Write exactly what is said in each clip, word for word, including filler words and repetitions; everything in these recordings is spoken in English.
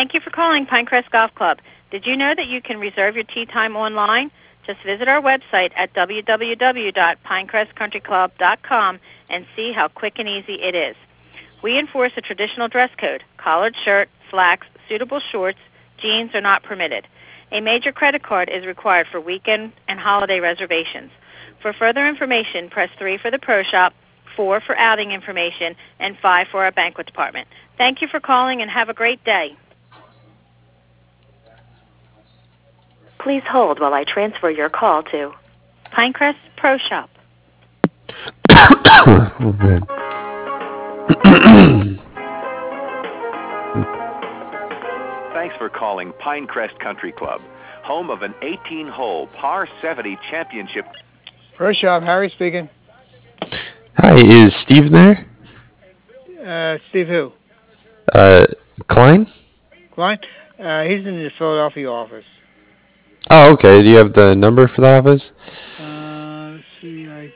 Thank you for calling Pinecrest Golf Club. Did you know that you can reserve your tee time online? Just visit our website at w w w dot pinecrest country club dot com and see how quick and easy it is. We enforce a traditional dress code. Collared shirt, slacks, suitable shorts, jeans are not permitted. A major credit card is required for weekend and holiday reservations. For further information, press three for the pro shop, four for outing information, and five for our banquet department. Thank you for calling and have a great day. Please hold while I transfer your call to Pinecrest Pro Shop. Oh, man. Thanks for calling Pinecrest Country Club, home of an eighteen-hole par seventy championship. Pro Shop, Harry speaking. Hi, is Steve there? Uh, Steve who? Uh, Klein? Klein? Uh, he's in the Philadelphia office. Oh, okay. Do you have the number for the office? Uh, let's see. I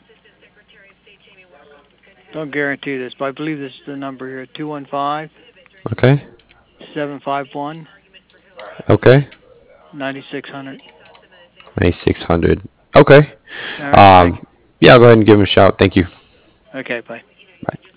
don't guarantee this, but I believe this is the number here: two one five. Okay. Seven five one. Okay. Ninety six hundred. Ninety-six hundred. Okay. All right, Um. Yeah, I'll go ahead and give him a shout. Thank you. okay, bye. Bye.